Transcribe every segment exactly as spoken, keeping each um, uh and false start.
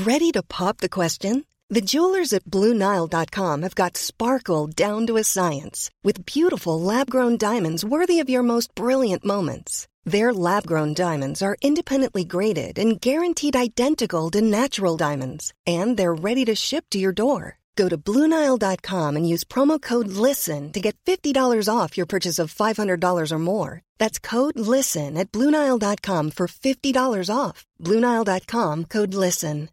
Ready to pop the question? The jewelers at Blue Nile dot com have got sparkle down to a science with beautiful lab-grown diamonds worthy of your most brilliant moments. Their lab-grown diamonds are independently graded and guaranteed identical to natural diamonds, and they're ready to ship to your door. Go to Blue Nile dot com and use promo code LISTEN to get fifty dollars off your purchase of five hundred dollars or more. That's code LISTEN at Blue Nile dot com for fifty dollars off. Blue Nile dot com, code LISTEN.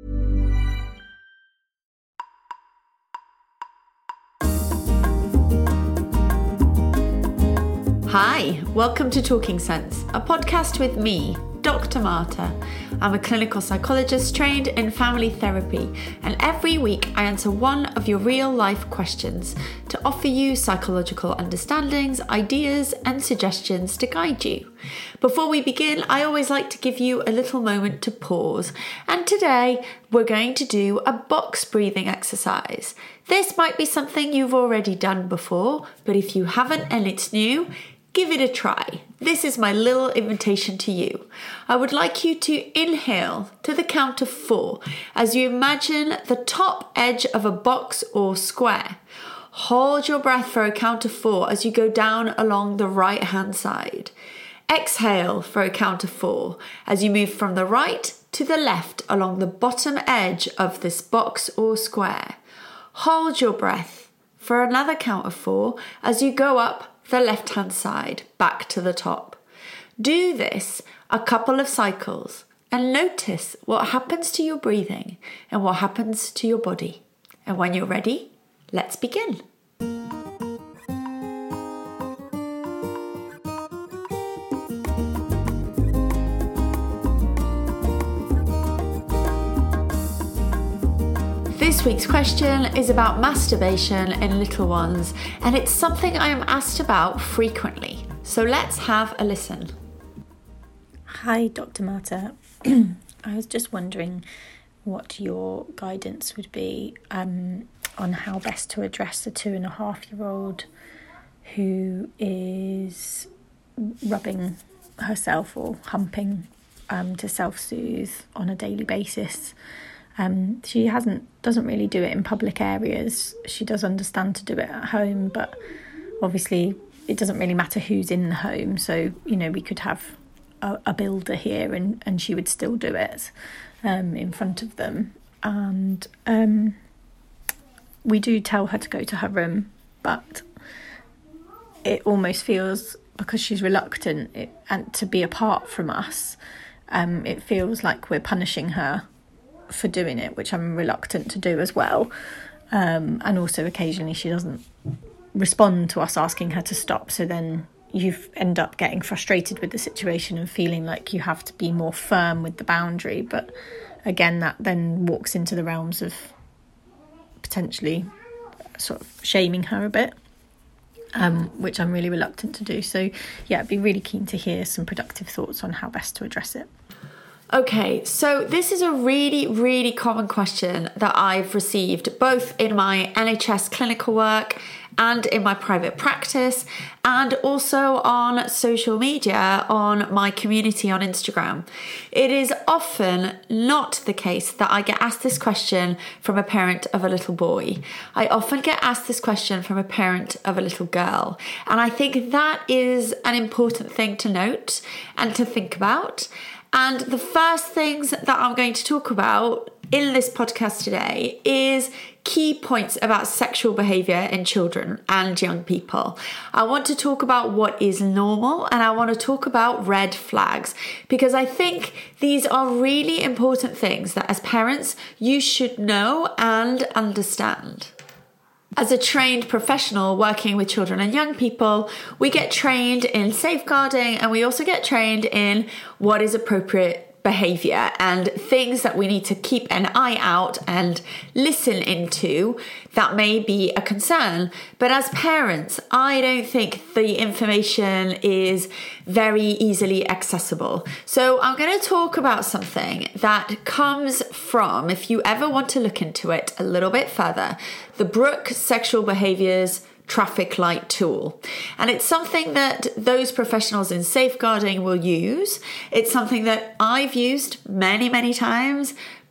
Hi, welcome to Talking Sense, a podcast with me, Doctor Marta. I'm a clinical psychologist trained in family therapy, and every week I answer one of your real-life questions to offer you psychological understandings, ideas, and suggestions to guide you. Before we begin, I always like to give you a little moment to pause, and today we're going to do a box breathing exercise. This might be something you've already done before, but if you haven't and it's new, give it a try. This is my little invitation to you. I would like you to inhale to the count of four as you imagine the top edge of a box or square. Hold your breath for a count of four as you go down along the right hand side. Exhale for a count of four as you move from the right to the left along the bottom edge of this box or square. Hold your breath for another count of four as you go up the left-hand side, back to the top. Do this a couple of cycles and notice what happens to your breathing and what happens to your body. And when you're ready, let's begin. This week's question is about masturbation in little ones, and it's something I am asked about frequently. So let's have a listen. Hi, Doctor Marta. I was just wondering what your guidance would be um, on how best to address a two and a half year old who is rubbing herself or humping um, to self-soothe on a daily basis. Um, she hasn't doesn't really do it in public areas. She does understand to do it at home, but obviously it doesn't really matter who's in the home. So, you know, we could have a, a builder here and, and she would still do it um, in front of them. And um, we do tell her to go to her room, but it almost feels, because she's reluctant it, and to be apart from us, um, it feels like we're punishing her for doing it, which I'm reluctant to do as well. Um, and also occasionally she doesn't respond to us asking her to stop. So then you end up getting frustrated with the situation and feeling like you have to be more firm with the boundary. But again, that then walks into the realms of potentially sort of shaming her a bit, um, which I'm really reluctant to do. So yeah, I'd be really keen to hear some productive thoughts on how best to address it. Okay, so this is a really, really common question that I've received both in my N H S clinical work and in my private practice, and also on social media on my community on Instagram. It is often not the case that I get asked this question from a parent of a little boy. I often get asked this question from a parent of a little girl. And I think that is an important thing to note and to think about. And the first things that I'm going to talk about in this podcast today is key points about sexual behaviour in children and young people. I want to talk about what is normal, and I want to talk about red flags, because I think these are really important things that as parents you should know and understand. As a trained professional working with children and young people, we get trained in safeguarding, and we also get trained in what is appropriate behaviour and things that we need to keep an eye out and listen into that may be a concern. But as parents, I don't think the information is very easily accessible. So I'm going to talk about something that comes from, if you ever want to look into it a little bit further, the Brooke Sexual Behaviours Traffic Light Tool. And it's something that those professionals in safeguarding will use. It's something that I've used many, many times,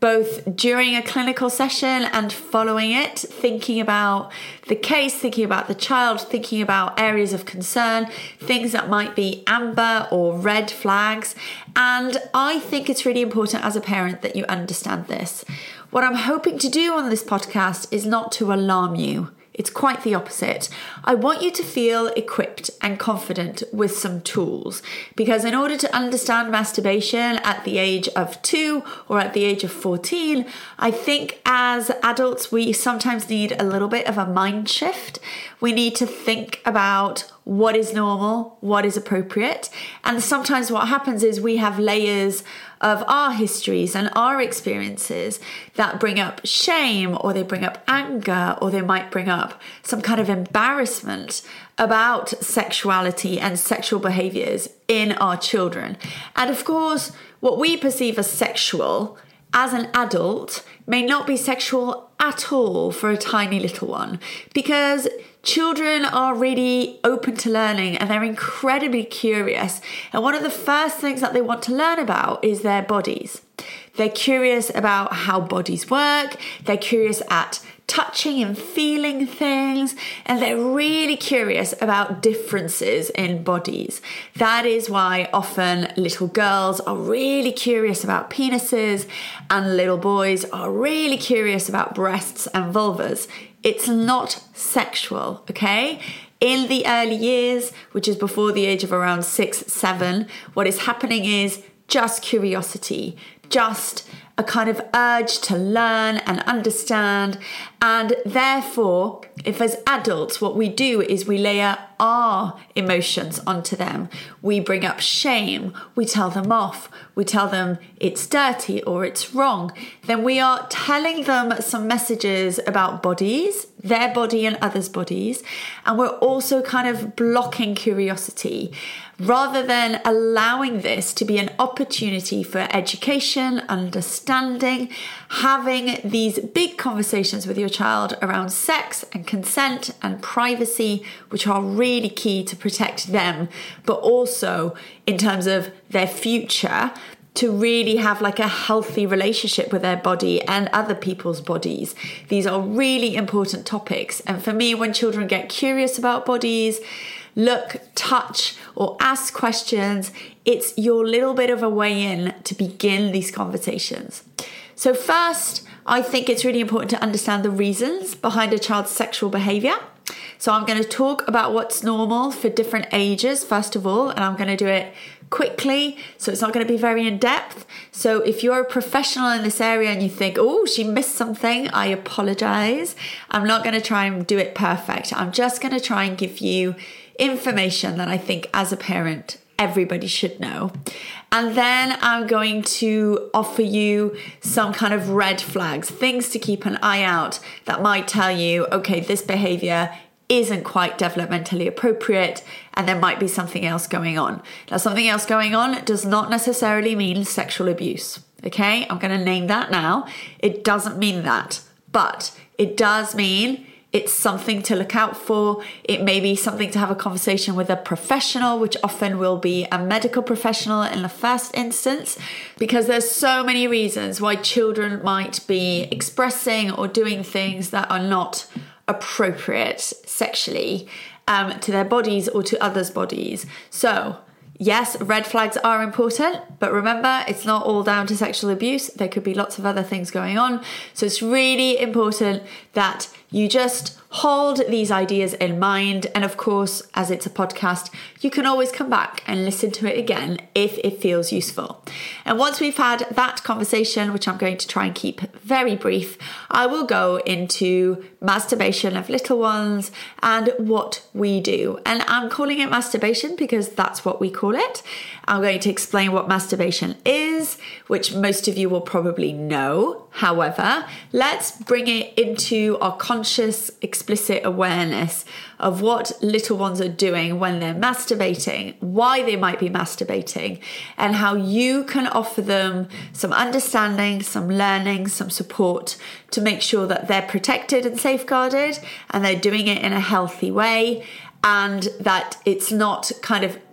both during a clinical session and following it, thinking about the case, thinking about the child, thinking about areas of concern, things that might be amber or red flags. And I think it's really important as a parent that you understand this. What I'm hoping to do on this podcast is not to alarm you. It's quite the opposite. I want you to feel equipped and confident with some tools, because in order to understand masturbation at the age of two or at the age of fourteen, I think as adults, we sometimes need a little bit of a mind shift. We need to think about what is normal, what is appropriate. And sometimes what happens is we have layers of our histories and our experiences that bring up shame, or they bring up anger, or they might bring up some kind of embarrassment about sexuality and sexual behaviors in our children. And of course, what we perceive as sexual as an adult may not be sexual at all for a tiny little one, because children are really open to learning and they're incredibly curious. And one of the first things that they want to learn about is their bodies. They're curious about how bodies work. They're curious at touching and feeling things, and they're really curious about differences in bodies. That is why often little girls are really curious about penises and little boys are really curious about breasts and vulvas. It's not sexual, okay? In the early years, which is before the age of around six, seven, what is happening is just curiosity, just a kind of urge to learn and understand. And therefore, if as adults, what we do is we layer our emotions onto them. We bring up shame, we tell them off, we tell them it's dirty or it's wrong. Then we are telling them some messages about bodies, their body and others' bodies. And we're also kind of blocking curiosity, rather than allowing this to be an opportunity for education, understanding, having these big conversations with your child around sex and consent and privacy, which are really key to protect them, but also in terms of their future, to really have like a healthy relationship with their body and other people's bodies. These are really important topics. And for me, when children get curious about bodies, look, touch, or ask questions, it's your little bit of a way in to begin these conversations. So first, I think it's really important to understand the reasons behind a child's sexual behavior. So I'm going to talk about what's normal for different ages, first of all, and I'm going to do it quickly, so it's not going to be very in depth. So if you're a professional in this area and you think, oh, she missed something, I apologize. I'm not going to try and do it perfect. I'm just going to try and give you information that I think as a parent, everybody should know. And then I'm going to offer you some kind of red flags, things to keep an eye out that might tell you, okay, this behavior isn't quite developmentally appropriate and there might be something else going on. Now, something else going on does not necessarily mean sexual abuse, okay? I'm going to name that now. It doesn't mean that, but it does mean it's something to look out for. It may be something to have a conversation with a professional, which often will be a medical professional in the first instance, because there's so many reasons why children might be expressing or doing things that are not appropriate sexually um, to their bodies or to others' bodies. So yes, red flags are important, but remember, it's not all down to sexual abuse. There could be lots of other things going on. So it's really important that you just hold these ideas in mind. And of course, as it's a podcast, you can always come back and listen to it again if it feels useful. And once we've had that conversation, which I'm going to try and keep very brief, I will go into masturbation of little ones and what we do. And I'm calling it masturbation because that's what we call it. I'm going to explain what masturbation is, which most of you will probably know. However, let's bring it into our conscious, explicit awareness of what little ones are doing when they're masturbating, why they might be masturbating, and how you can offer them some understanding, some learning, some support to make sure that they're protected and safeguarded and they're doing it in a healthy way, and that it's not kind of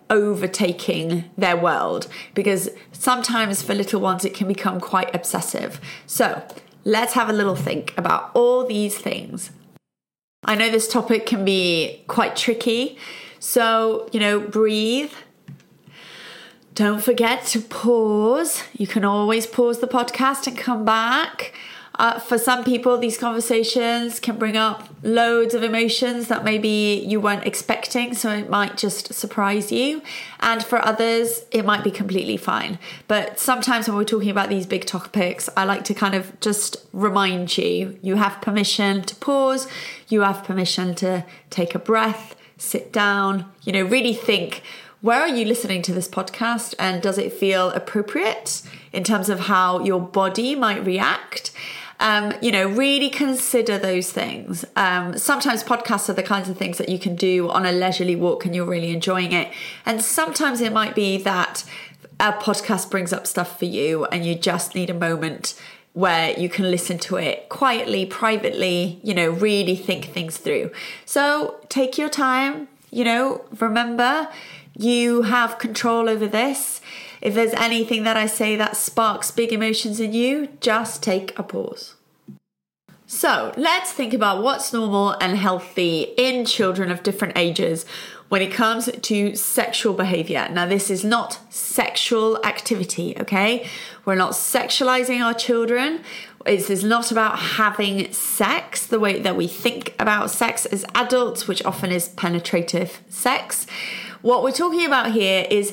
overtaking their world, because sometimes for little ones it can become quite obsessive. So let's have a little think about all these things. I know this topic can be quite tricky, so, you know, breathe. Don't forget to pause. You can always pause the podcast and come back. Uh, for some people, these conversations can bring up loads of emotions that maybe you weren't expecting, so it might just surprise you. And for others, it might be completely fine. But sometimes when we're talking about these big topics, I like to kind of just remind you, you have permission to pause, you have permission to take a breath, sit down, you know, really think, where are you listening to this podcast, and does it feel appropriate in terms of how your body might react? Um, you know, really consider those things. Um, sometimes podcasts are the kinds of things that you can do on a leisurely walk and you're really enjoying it. And sometimes it might be that a podcast brings up stuff for you and you just need a moment where you can listen to it quietly, privately, you know, really think things through. So take your time, you know, remember, you have control over this. If there's anything that I say that sparks big emotions in you, just take a pause. So let's think about what's normal and healthy in children of different ages when it comes to sexual behavior. Now, this is not sexual activity, okay? We're not sexualizing our children. This is not about having sex the way that we think about sex as adults, which often is penetrative sex. What we're talking about here is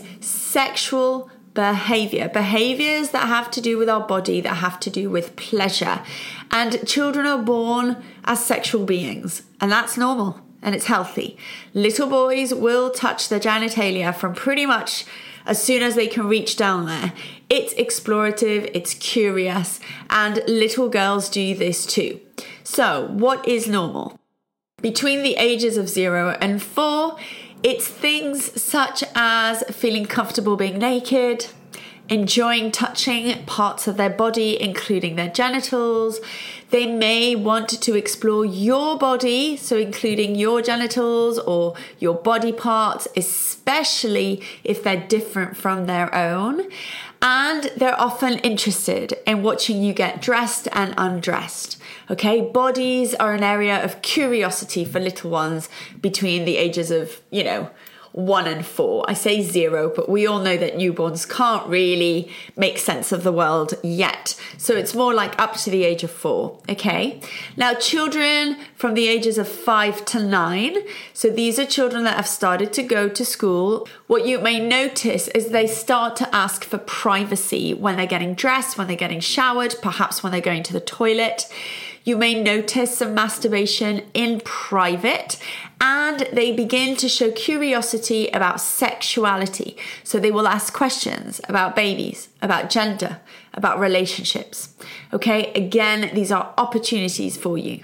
sexual behavior, behaviors that have to do with our body, that have to do with pleasure. And children are born as sexual beings, and that's normal and it's healthy. Little boys will touch their genitalia from pretty much as soon as they can reach down there. It's explorative, it's curious, and little girls do this too. So, what is normal? Between the ages of zero and four, it's things such as feeling comfortable being naked, enjoying touching parts of their body, including their genitals. They may want to explore your body, so including your genitals or your body parts, especially if they're different from their own. And they're often interested in watching you get dressed and undressed. Okay, bodies are an area of curiosity for little ones between the ages of, you know, one and four. I say zero, but we all know that newborns can't really make sense of the world yet. So it's more like up to the age of four. Okay. Now, children from the ages of five to nine. So these are children that have started to go to school. What you may notice is they start to ask for privacy when they're getting dressed, when they're getting showered, perhaps when they're going to the toilet. You may notice some masturbation in private, and they begin to show curiosity about sexuality. So they will ask questions about babies, about gender, about relationships. Okay, again, these are opportunities for you.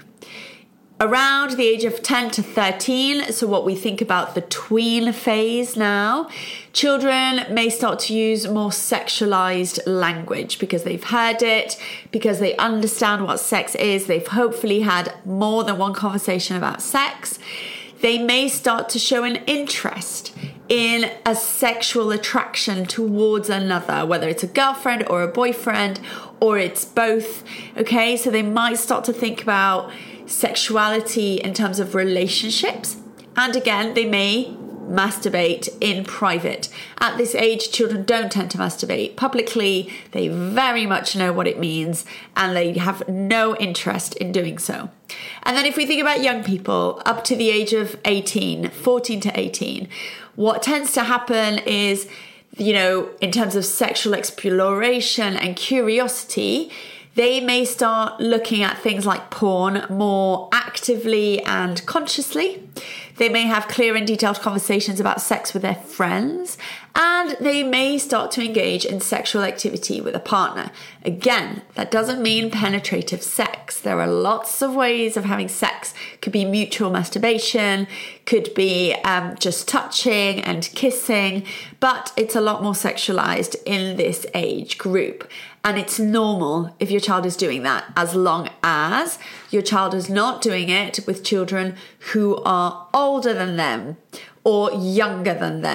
Around the age of ten to thirteen, so what we think about the tween phase now, children may start to use more sexualized language because they've heard it, because they understand what sex is. They've hopefully had more than one conversation about sex. They may start to show an interest in a sexual attraction towards another, whether it's a girlfriend or a boyfriend, or it's both. Okay, so they might start to think about sexuality in terms of relationships. And again, they may masturbate in private. At this age, children don't tend to masturbate publicly. They very much know what it means and they have no interest in doing so. And then if we think about young people up to the age of eighteen, fourteen to eighteen, what tends to happen is, you know, in terms of sexual exploration and curiosity, they may start looking at things like porn more actively and consciously. They may have clear and detailed conversations about sex with their friends, and they may start to engage in sexual activity with a partner. Again, that doesn't mean penetrative sex. There are lots of ways of having sex. Could be mutual masturbation, could be um, just touching and kissing, but it's a lot more sexualized in this age group. And it's normal if your child is doing that, as long as your child is not doing it with children who are older than them or younger than them.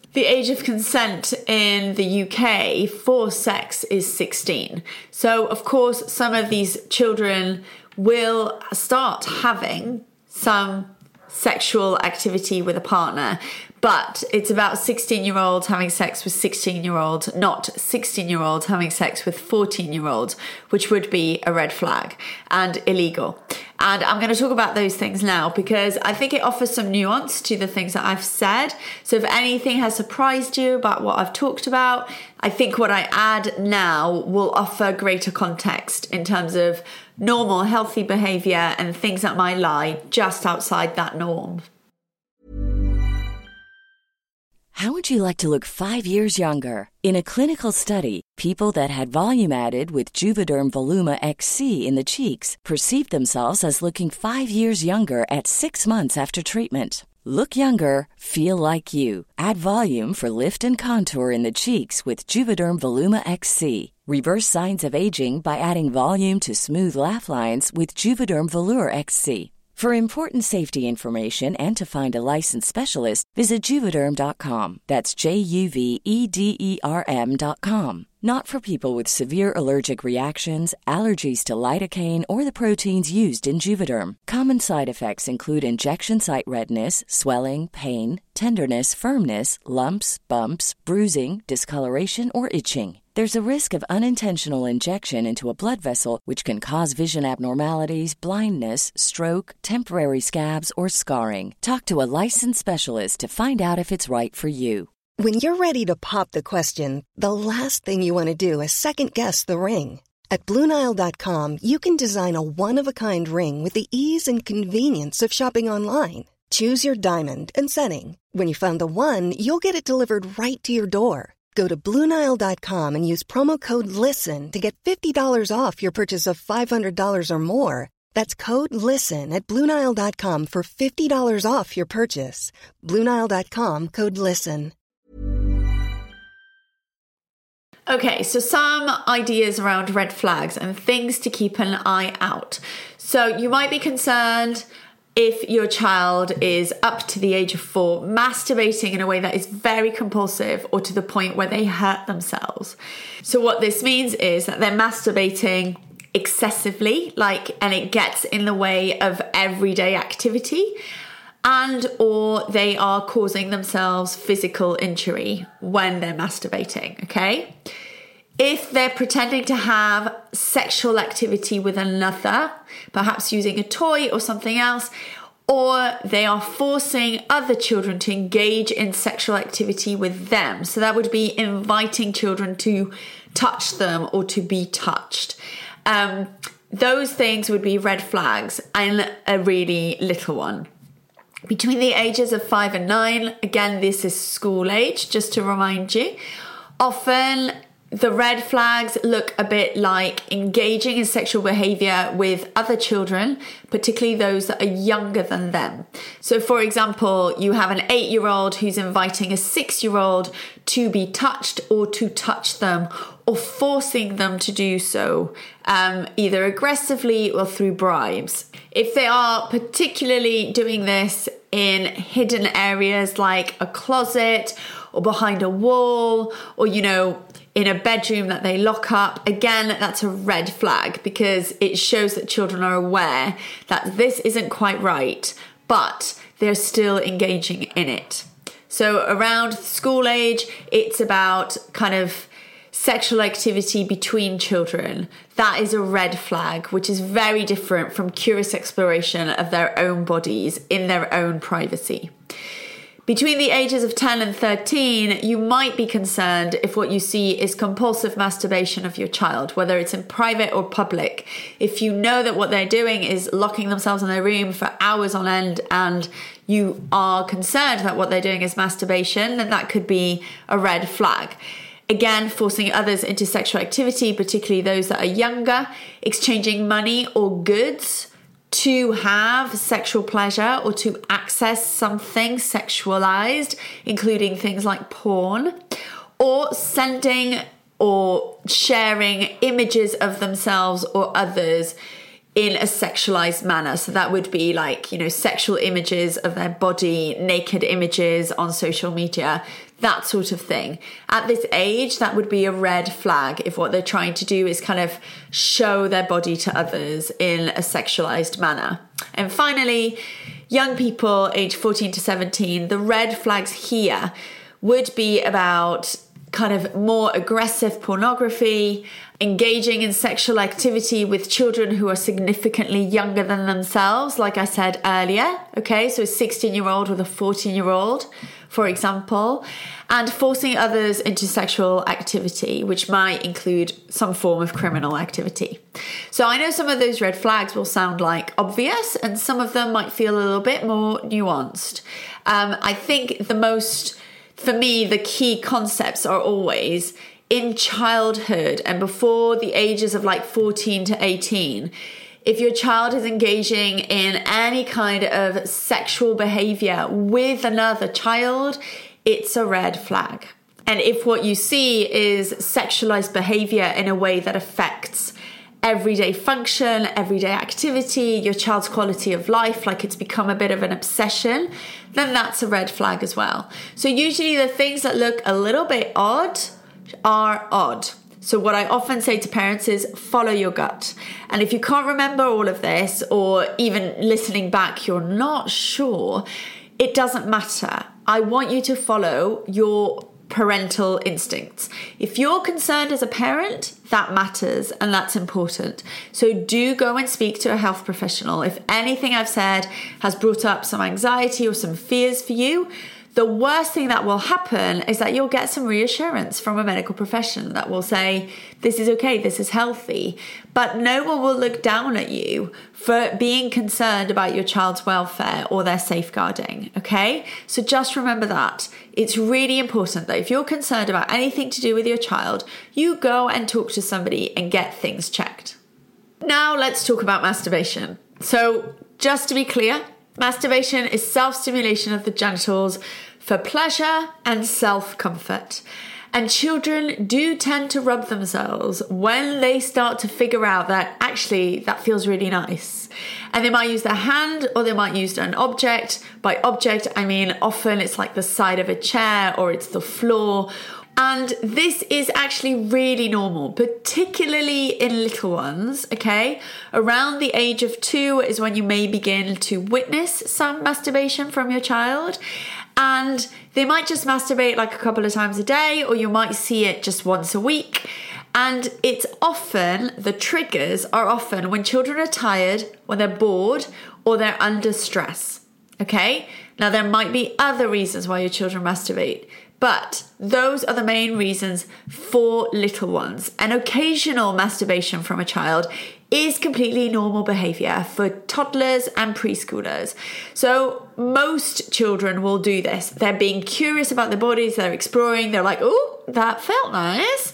The age of consent in the U K for sex is sixteen. So, of course, some of these children will start having some sexual activity with a partner, but it's about sixteen-year-olds having sex with sixteen-year-olds, not sixteen-year-olds having sex with fourteen-year-olds, which would be a red flag and illegal. And I'm going to talk about those things now because I think it offers some nuance to the things that I've said. So if anything has surprised you about what I've talked about, I think what I add now will offer greater context in terms of normal, healthy behavior and things that might lie just outside that norm. How would you like to look five years younger? In a clinical study, people that had volume added with Juvederm Voluma X C in the cheeks perceived themselves as looking five years younger at six months after treatment. Look younger, feel like you. Add volume for lift and contour in the cheeks with Juvederm Voluma X C. Reverse signs of aging by adding volume to smooth laugh lines with Juvederm Volure X C. For important safety information and to find a licensed specialist, visit Juvederm dot com. That's J U V E D E R M dot com. Not for people with severe allergic reactions, allergies to lidocaine, or the proteins used in Juvederm. Common side effects include injection site redness, swelling, pain, tenderness, firmness, lumps, bumps, bruising, discoloration, or itching. There's a risk of unintentional injection into a blood vessel, which can cause vision abnormalities, blindness, stroke, temporary scabs, or scarring. Talk to a licensed specialist to find out if it's right for you. When you're ready to pop the question, the last thing you want to do is second-guess the ring. At Blue Nile dot com, you can design a one-of-a-kind ring with the ease and convenience of shopping online. Choose your diamond and setting. When you find the one, you'll get it delivered right to your door. Go to Blue Nile dot com and use promo code LISTEN to get fifty dollars off your purchase of five hundred dollars or more. That's code LISTEN at Blue Nile dot com for fifty dollars off your purchase. Blue Nile dot com, code LISTEN. Okay, so some ideas around red flags and things to keep an eye out. So you might be concerned if your child is up to the age of four masturbating in a way that is very compulsive or to the point where they hurt themselves. So what this means is that they're masturbating excessively, like, and it gets in the way of everyday activity, and or they are causing themselves physical injury when they're masturbating, okay? If they're pretending to have sexual activity with another, perhaps using a toy or something else, or they are forcing other children to engage in sexual activity with them. So that would be inviting children to touch them or to be touched. Um, those things would be red flags and a really little one. Between the ages of five and nine, again, this is school age, just to remind you, often the red flags look a bit like engaging in sexual behavior with other children, particularly those that are younger than them. So, for example, you have an eight-year-old who's inviting a six-year-old to be touched or to touch them or forcing them to do so, um, either aggressively or through bribes. If they are particularly doing this in hidden areas like a closet or behind a wall or, you know, in a bedroom that they lock up, again, that's a red flag because it shows that children are aware that this isn't quite right, but they're still engaging in it. So around school age, it's about kind of sexual activity between children. That is a red flag, which is very different from curious exploration of their own bodies in their own privacy. Between the ages of ten and thirteen, you might be concerned if what you see is compulsive masturbation of your child, whether it's in private or public. If you know that what they're doing is locking themselves in their room for hours on end and you are concerned that what they're doing is masturbation, then that could be a red flag. Again, forcing others into sexual activity, particularly those that are younger, exchanging money or goods to have sexual pleasure or to access something sexualized, including things like porn, or sending or sharing images of themselves or others in a sexualized manner. So that would be like, you know, sexual images of their body, naked images on social media, that sort of thing. At this age, that would be a red flag if what they're trying to do is kind of show their body to others in a sexualized manner. And finally, young people aged fourteen to seventeen, the red flags here would be about kind of more aggressive pornography, engaging in sexual activity with children who are significantly younger than themselves, like I said earlier, okay? So a sixteen-year-old with a fourteen-year-old, for example, and forcing others into sexual activity, which might include some form of criminal activity. So I know some of those red flags will sound like obvious, and some of them might feel a little bit more nuanced. Um, I think the most, for me, the key concepts are always in childhood and before the ages of like fourteen to eighteen. If your child is engaging in any kind of sexual behavior with another child, it's a red flag. And if what you see is sexualized behavior in a way that affects everyday function, everyday activity, your child's quality of life, like it's become a bit of an obsession, then that's a red flag as well. So usually the things that look a little bit odd are odd. So what I often say to parents is follow your gut. And if you can't remember all of this, or even listening back, you're not sure, it doesn't matter. I want you to follow your parental instincts. If you're concerned as a parent, that matters and that's important. So do go and speak to a health professional. If anything I've said has brought up some anxiety or some fears for you, the worst thing that will happen is that you'll get some reassurance from a medical profession that will say, this is okay, this is healthy. But no one will look down at you for being concerned about your child's welfare or their safeguarding, okay? So just remember that. It's really important that if you're concerned about anything to do with your child, you go and talk to somebody and get things checked. Now let's talk about masturbation. So just to be clear, masturbation is self-stimulation of the genitals for pleasure and self-comfort. And children do tend to rub themselves when they start to figure out that actually that feels really nice. And they might use their hand or they might use an object. By object, I mean often it's like the side of a chair or it's the floor. And this is actually really normal, particularly in little ones, okay? Around the age of two is when you may begin to witness some masturbation from your child. And they might just masturbate like a couple of times a day, or you might see it just once a week. And it's often, the triggers are often when children are tired, when they're bored, or they're under stress, okay? Now, there might be other reasons why your children masturbate, but those are the main reasons for little ones. And occasional masturbation from a child is completely normal behavior for toddlers and preschoolers. So most children will do this. They're being curious about their bodies, they're exploring, they're like, oh, that felt nice.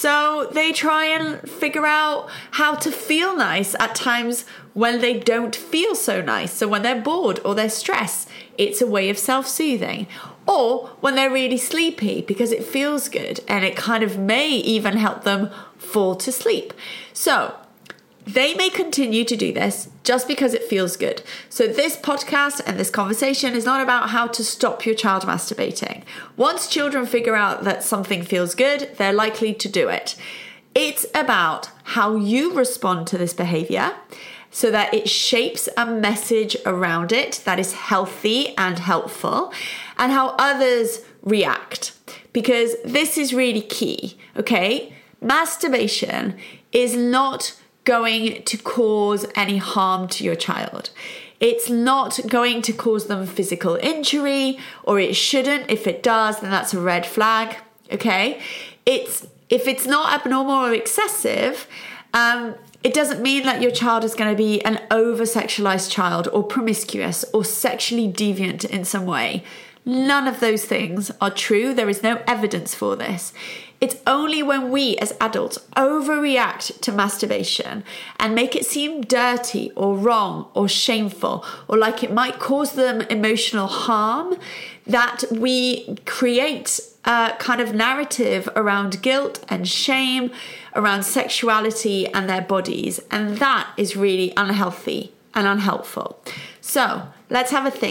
So they try and figure out how to feel nice at times when they don't feel so nice. So when they're bored or they're stressed, it's a way of self-soothing. Or when they're really sleepy because it feels good and it kind of may even help them fall to sleep. So they may continue to do this just because it feels good. So this podcast and this conversation is not about how to stop your child masturbating. Once children figure out that something feels good, they're likely to do it. It's about how you respond to this behavior so that it shapes a message around it that is healthy and helpful, and how others react. Because this is really key, okay? Masturbation is not going to cause any harm to your child. It's not going to cause them physical injury, or it shouldn't. If it does, then that's a red flag, okay? It's if it's not abnormal or excessive, um, it doesn't mean that your child is going to be an over-sexualized child or promiscuous or sexually deviant in some way. None of those things are true. There is no evidence for this. It's only when we as adults overreact to masturbation and make it seem dirty or wrong or shameful or like it might cause them emotional harm that we create a kind of narrative around guilt and shame, around sexuality and their bodies. And that is really unhealthy and unhelpful. So let's have a think.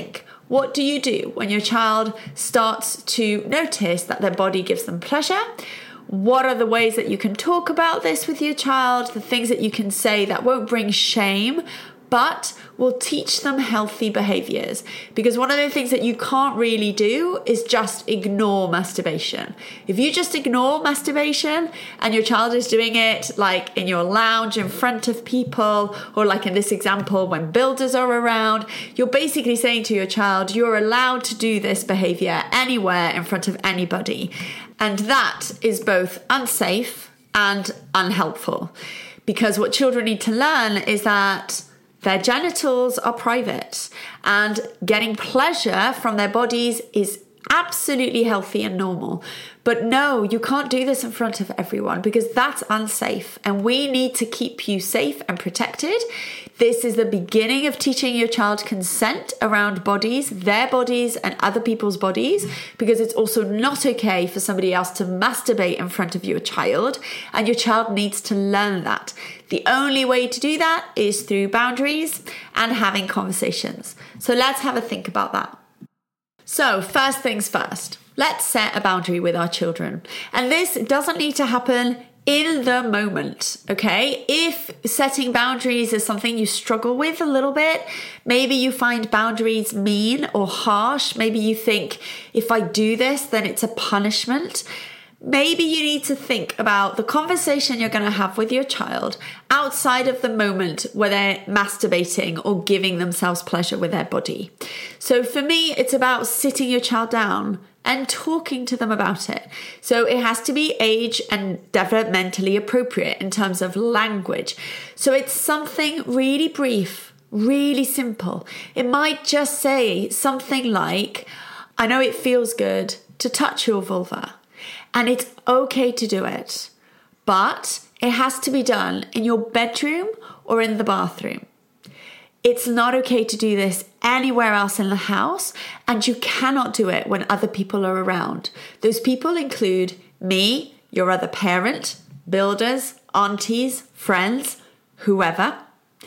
What do you do when your child starts to notice that their body gives them pleasure? What are the ways that you can talk about this with your child? The things that you can say that won't bring shame, but will teach them healthy behaviors. Because one of the things that you can't really do is just ignore masturbation. If you just ignore masturbation and your child is doing it like in your lounge in front of people, or like in this example, when builders are around, you're basically saying to your child, you're allowed to do this behavior anywhere in front of anybody. And that is both unsafe and unhelpful. Because what children need to learn is that their genitals are private, and getting pleasure from their bodies is absolutely healthy and normal. But no, you can't do this in front of everyone because that's unsafe, and we need to keep you safe and protected. This is the beginning of teaching your child consent around bodies, their bodies and other people's bodies, because it's also not okay for somebody else to masturbate in front of your child, and your child needs to learn that. The only way to do that is through boundaries and having conversations. So let's have a think about that. So first things first, let's set a boundary with our children. And this doesn't need to happen in the moment, okay? If setting boundaries is something you struggle with a little bit, maybe you find boundaries mean or harsh, maybe you think if I do this, then it's a punishment. Maybe you need to think about the conversation you're going to have with your child outside of the moment where they're masturbating or giving themselves pleasure with their body. So for me, it's about sitting your child down and talking to them about it. So it has to be age and developmentally appropriate in terms of language. So it's something really brief, really simple. It might just say something like, I know it feels good to touch your vulva. And it's okay to do it, but it has to be done in your bedroom or in the bathroom. It's not okay to do this anywhere else in the house, and you cannot do it when other people are around. Those people include me, your other parent, builders, aunties, friends, whoever.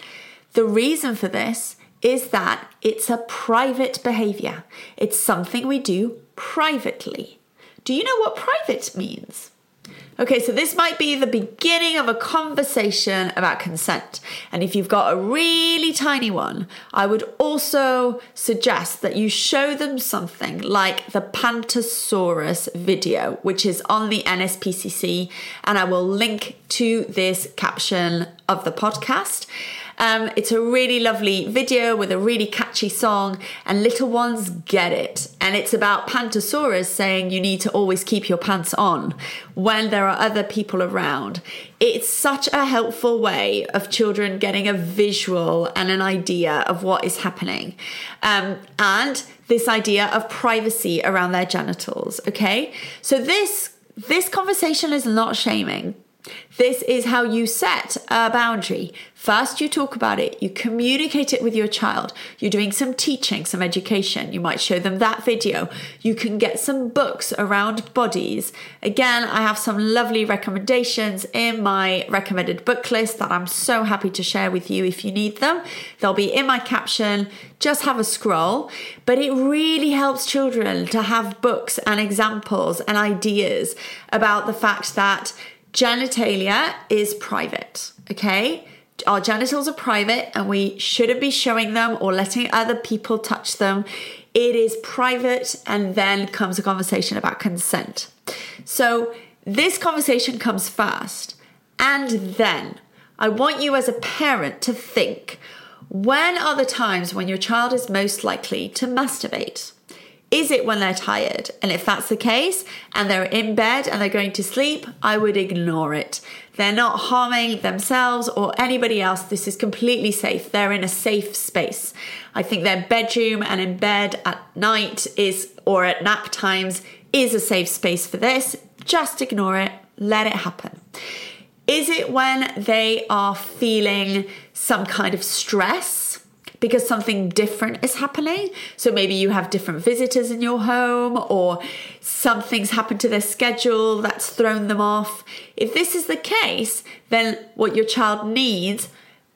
The reason for this is that it's a private behavior. It's something we do privately. Do you know what private means? Okay, so this might be the beginning of a conversation about consent. And if you've got a really tiny one, I would also suggest that you show them something like the Pantosaurus video, which is on the N S P C C, and I will link to this caption of the podcast. Um, it's a really lovely video with a really catchy song, and little ones get it. And it's about Pantosaurus saying you need to always keep your pants on when there are other people around. It's such a helpful way of children getting a visual and an idea of what is happening. Um, and this idea of privacy around their genitals, okay? So this, this conversation is not shaming. This is how you set a boundary. First, you talk about it. You communicate it with your child. You're doing some teaching, some education. You might show them that video. You can get some books around bodies. Again, I have some lovely recommendations in my recommended book list that I'm so happy to share with you if you need them. They'll be in my caption. Just have a scroll. But it really helps children to have books and examples and ideas about the fact that genitalia is private, okay? Our genitals are private and we shouldn't be showing them or letting other people touch them. It is private, and then comes a conversation about consent. So this conversation comes first, and then I want you as a parent to think, when are the times when your child is most likely to masturbate? Is it when they're tired? And if that's the case, and they're in bed and they're going to sleep, I would ignore it. They're not harming themselves or anybody else. This is completely safe. They're in a safe space. I think their bedroom and in bed at night is, or at nap times, is a safe space for this. Just ignore it. Let it happen. Is it when they are feeling some kind of stress? Because something different is happening. So maybe you have different visitors in your home, or something's happened to their schedule that's thrown them off. If this is the case, then what your child needs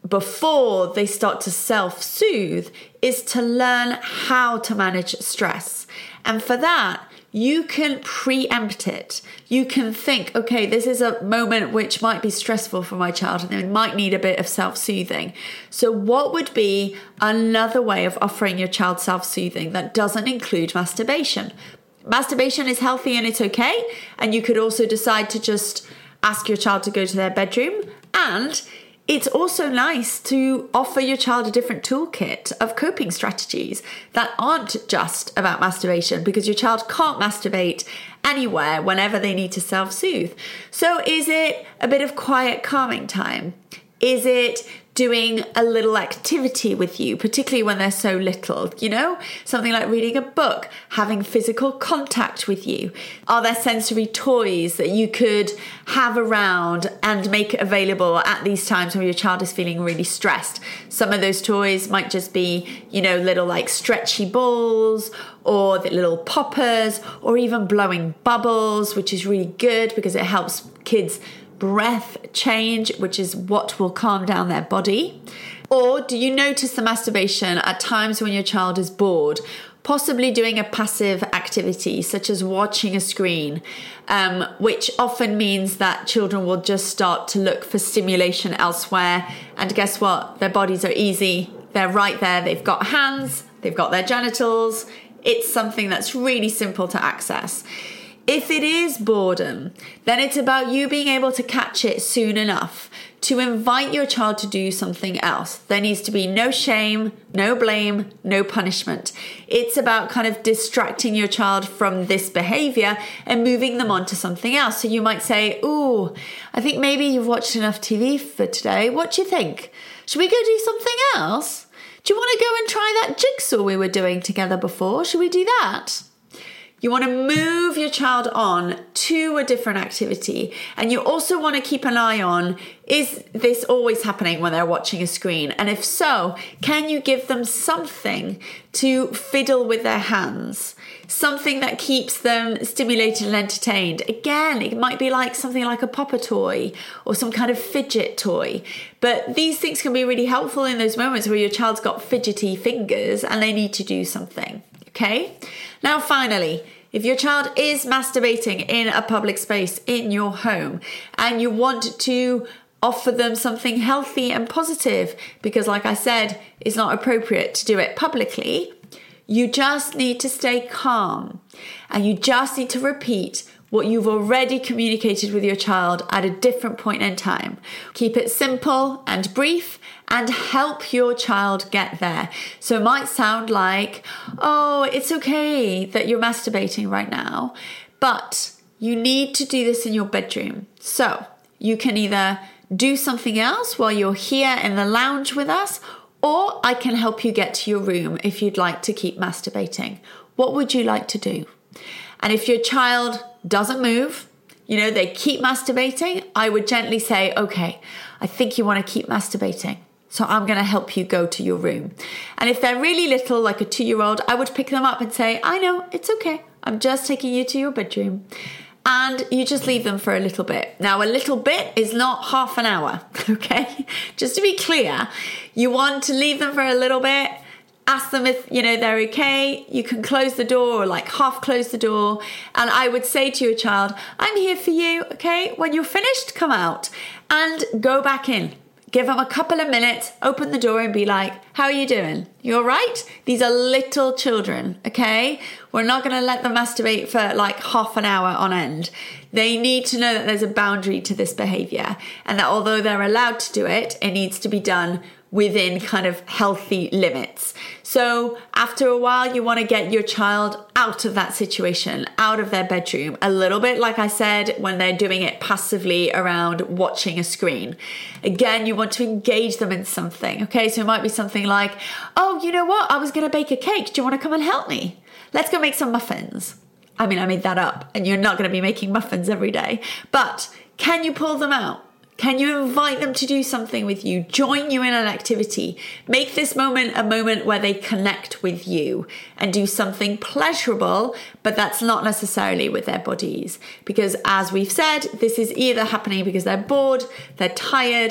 before they start to self-soothe is to learn how to manage stress. And for that, you can preempt it. You can think, okay, this is a moment which might be stressful for my child and they might need a bit of self-soothing. So what would be another way of offering your child self-soothing that doesn't include masturbation? Masturbation is healthy and it's okay. And you could also decide to just ask your child to go to their bedroom. And it's also nice to offer your child a different toolkit of coping strategies that aren't just about masturbation, because your child can't masturbate anywhere whenever they need to self-soothe. So is it a bit of quiet calming time? Is it doing a little activity with you, particularly when they're so little, you know, something like reading a book, having physical contact with you? Are there sensory toys that you could have around and make available at these times when your child is feeling really stressed? Some of those toys might just be, you know, little like stretchy balls or the little poppers, or even blowing bubbles, which is really good because it helps kids breath change, which is what will calm down their body. Or do you notice the masturbation at times when your child is bored, possibly doing a passive activity such as watching a screen, um, which often means that children will just start to look for stimulation elsewhere. And guess what? Their bodies are easy. They're right there. They've got hands. They've got their genitals. It's something that's really simple to access. If it is boredom, then it's about you being able to catch it soon enough to invite your child to do something else. There needs to be no shame, no blame, no punishment. It's about kind of distracting your child from this behavior and moving them on to something else. So you might say, ooh, I think maybe you've watched enough T V for today. What do you think? Should we go do something else? Do you want to go and try that jigsaw we were doing together before? Should we do that? You want to move your child on to a different activity. And you also want to keep an eye on, is this always happening when they're watching a screen? And if so, can you give them something to fiddle with their hands? Something that keeps them stimulated and entertained. Again, it might be like something like a popper toy or some kind of fidget toy. But these things can be really helpful in those moments where your child's got fidgety fingers and they need to do something. Okay? Now, finally, if your child is masturbating in a public space in your home and you want to offer them something healthy and positive, because like I said, it's not appropriate to do it publicly, you just need to stay calm and you just need to repeat what you've already communicated with your child at a different point in time. Keep it simple and brief and help your child get there. So it might sound like, oh, it's okay that you're masturbating right now, but you need to do this in your bedroom. So you can either do something else while you're here in the lounge with us, or I can help you get to your room if you'd like to keep masturbating. What would you like to do? And if your child doesn't move, you know, they keep masturbating, I would gently say, okay, I think you want to keep masturbating. So I'm going to help you go to your room. And if they're really little, like a two-year-old, I would pick them up and say, I know, it's okay. I'm just taking you to your bedroom. And you just leave them for a little bit. Now, a little bit is not half an hour, okay? Just to be clear, you want to leave them for a little bit. Ask them if, you know, they're okay. You can close the door or like half close the door. And I would say to your child, I'm here for you, okay? When you're finished, come out and go back in. Give them a couple of minutes, open the door and be like, how are you doing? You all right? These are little children, okay? We're not going to let them masturbate for like half an hour on end. They need to know that there's a boundary to this behavior and that although they're allowed to do it, it needs to be done within kind of healthy limits. So after a while, you want to get your child out of that situation, out of their bedroom, a little bit like I said, when they're doing it passively around watching a screen. Again, you want to engage them in something, okay? So it might be something like, oh, you know what? I was going to bake a cake. Do you want to come and help me? Let's go make some muffins. I mean, I made that up and you're not going to be making muffins every day, but can you pull them out? Can you invite them to do something with you? Join you in an activity. Make this moment a moment where they connect with you and do something pleasurable, but that's not necessarily with their bodies. Because as we've said, this is either happening because they're bored, they're tired,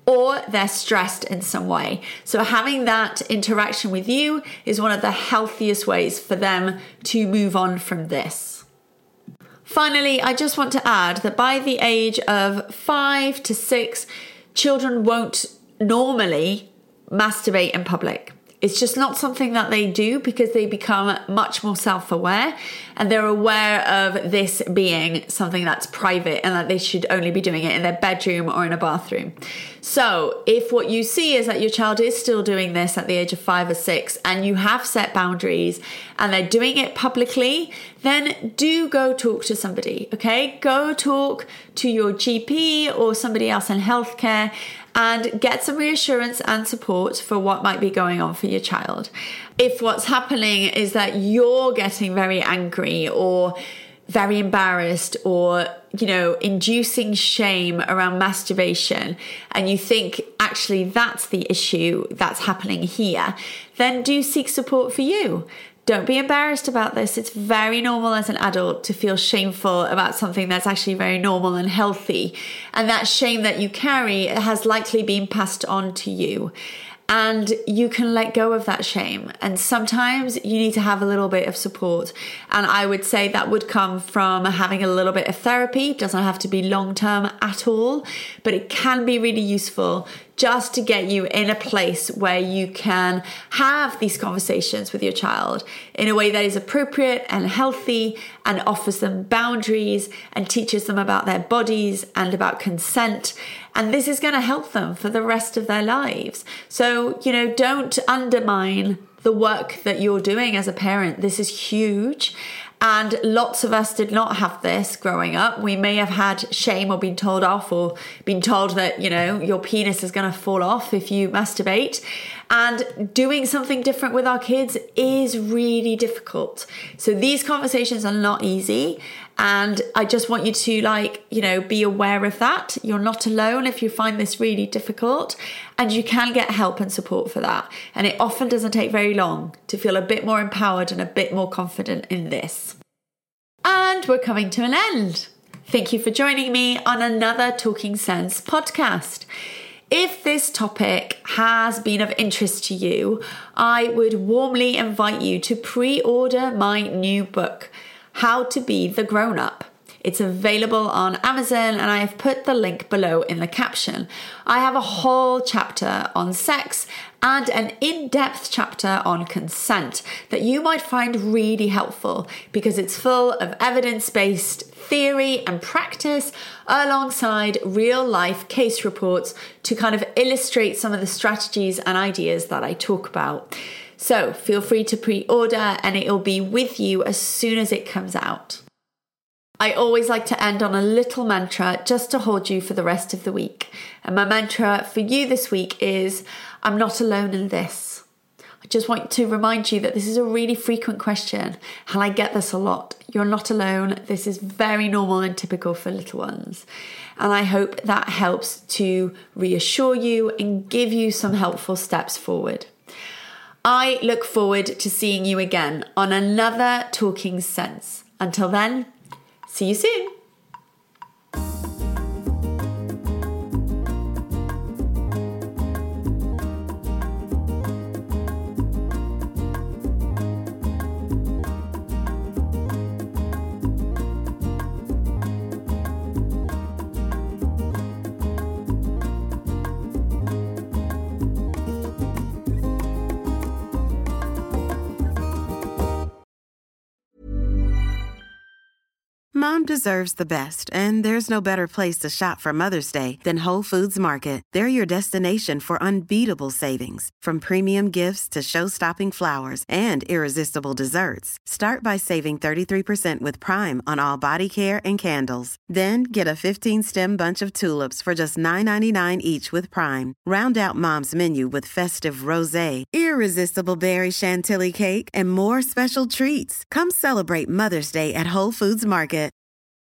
or they're stressed in some way. So having that interaction with you is one of the healthiest ways for them to move on from this. Finally, I just want to add that by the age of five to six, children won't normally masturbate in public. It's just not something that they do because they become much more self-aware and they're aware of this being something that's private and that they should only be doing it in their bedroom or in a bathroom. So if what you see is that your child is still doing this at the age of five or six and you have set boundaries and they're doing it publicly, then do go talk to somebody, okay? Go talk to your G P or somebody else in healthcare and get some reassurance and support for what might be going on for your child. If what's happening is that you're getting very angry or very embarrassed or, you know, inducing shame around masturbation, and you think actually that's the issue that's happening here, then do seek support for you. Don't be embarrassed about this. It's very normal as an adult to feel shameful about something that's actually very normal and healthy. And that shame that you carry has likely been passed on to you. And you can let go of that shame. And sometimes you need to have a little bit of support. And I would say that would come from having a little bit of therapy. It doesn't have to be long-term at all, but it can be really useful just to get you in a place where you can have these conversations with your child in a way that is appropriate and healthy and offers them boundaries and teaches them about their bodies and about consent. And this is going to help them for the rest of their lives. So, you know, don't undermine the work that you're doing as a parent. This is huge. And lots of us did not have this growing up. We may have had shame or been told off or been told that, you know, your penis is going to fall off if you masturbate. And doing something different with our kids is really difficult. So these conversations are not easy. And I just want you to, like, you know, be aware of that. You're not alone if you find this really difficult, and you can get help and support for that. And it often doesn't take very long to feel a bit more empowered and a bit more confident in this. And we're coming to an end. Thank you for joining me on another Talking Sense podcast. If this topic has been of interest to you, I would warmly invite you to pre-order my new book, How to Be the Grown Up. It's available on Amazon, and I have put the link below in the caption. I have a whole chapter on sex and an in-depth chapter on consent that you might find really helpful because it's full of evidence-based theory and practice alongside real-life case reports to kind of illustrate some of the strategies and ideas that I talk about. So feel free to pre-order and it'll be with you as soon as it comes out. I always like to end on a little mantra just to hold you for the rest of the week. And my mantra for you this week is, I'm not alone in this. I just want to remind you that this is a really frequent question, and I get this a lot. You're not alone. This is very normal and typical for little ones. And I hope that helps to reassure you and give you some helpful steps forward. I look forward to seeing you again on another Talking Sense. Until then, see you soon. Mom deserves the best, and there's no better place to shop for Mother's Day than Whole Foods Market. They're your destination for unbeatable savings, from premium gifts to show-stopping flowers and irresistible desserts. Start by saving thirty-three percent with Prime on all body care and candles. Then get a fifteen-stem bunch of tulips for just nine ninety-nine each with Prime. Round out Mom's menu with festive rosé, irresistible berry chantilly cake, and more special treats. Come celebrate Mother's Day at Whole Foods Market.